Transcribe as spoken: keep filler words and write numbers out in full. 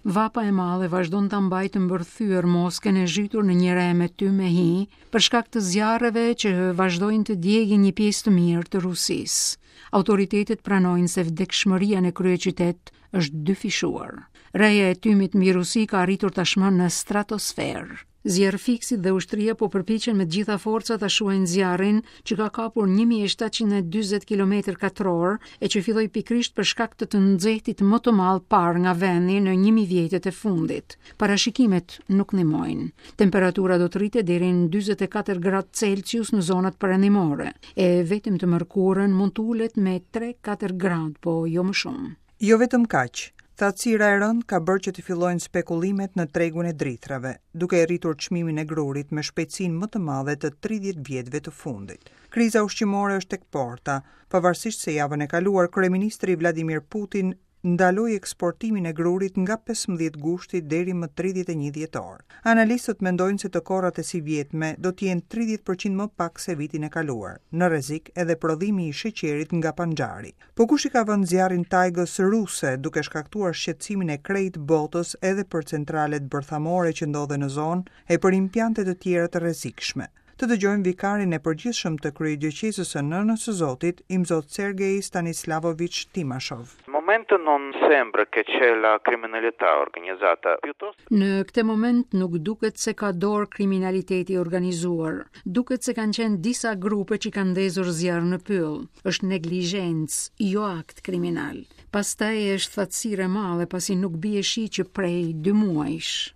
Vapa e madhe vazhdon ta mbajtë mbërthyer mosken e zhytur në një rreme ty me hi, për shkak të zjarreve që vazhdojnë të djegin një pjesë të mirë të Rusisë. Autoritetet pranojnë se vdekshmëria në kryeqytet është dyfishuar. Rreja e tymit mbi Rusi ka arritur tashmë në stratosferë. Zjarrfiksit dhe ushtria po përpiqen me të gjitha forcat ta shuajnë zjarrin që ka kapur një mijë e shtatëqind e dyzet kilometër katror e që filloi pikërisht për shkak të të nxehtit më të madh parë nga vendi në një mijë vjetet e fundit. Parashikimet nuk ndihmojnë. Temperatura do të rritet deri në dyzet e katër gradë Celsius në zonat perëndimore e vetëm të mërkurën mund të ulet me tre katër gradë, po jo më shumë. Jo vetëm kaq. Thatësira e rënd ka bërë që të fillojnë spekulimet në tregun e drithrave, duke e rritur çmimin e grurit me shpejtësinë më të madhe të tridhjetë vjetëve të fundit. Kriza ushqimore është tek porta, pavarësisht se javën e kaluar kryeministri Vladimir Putin ndaloi eksportimin e grurit nga pesëmbëdhjetë gushti deri më tridhjetë e një dhjetor. Analistët mendojnë se të korrat e sivjetme do të jenë tridhjetë përqind më pak se vitin e kaluar. Në rrezik edhe prodhimi i sheqerit nga panxhari. Po kush i ka vënë zjarrin tajgës ruse duke shkaktuar shqetësimin e krejt botës edhe për centralet bërthamore që ndodhen në zonë e për impiante të tjera të rrezikshme. Të dëgjojmë vikarin e përgjithshëm të kryegjykatës së Nënës së Zotit, Imzot Sergej Stanislavovich Timashov. Momento non sembra che c'è la criminalità organizzata, piuttosto. Në këtë moment nuk duket se ka dorë kriminaliteti organizuar. Duket se kanë qenë disa grupe që kanë ndezur zjarr në pyll. Është neglizhencë, jo akt kriminal. Pastaj është thatësirë e madhe pasi nuk bie shi që prej dy muajsh.